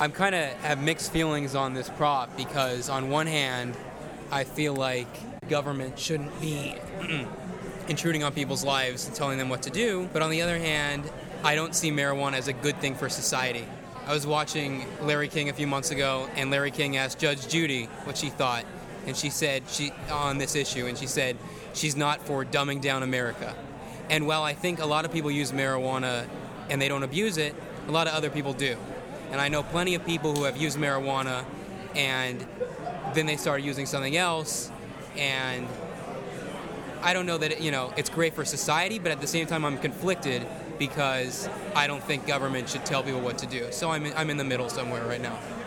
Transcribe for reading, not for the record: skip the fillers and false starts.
I'm kind of have mixed feelings on this prop because on one hand, I feel like government shouldn't be intruding on people's lives and telling them what to do. But on the other hand, I don't see marijuana as a good thing for society. I was watching Larry King a few months ago, and Larry King asked Judge Judy what she thought, and she said on this issue, and she said she's not for dumbing down America. And while I think a lot of people use marijuana and they don't abuse it, a lot of other people do. And I know plenty of people who have used marijuana and then they started using something else, and I don't know that it's great for society, but at the same time I'm conflicted because I don't think government should tell people what to do. So I'm in the middle somewhere right now.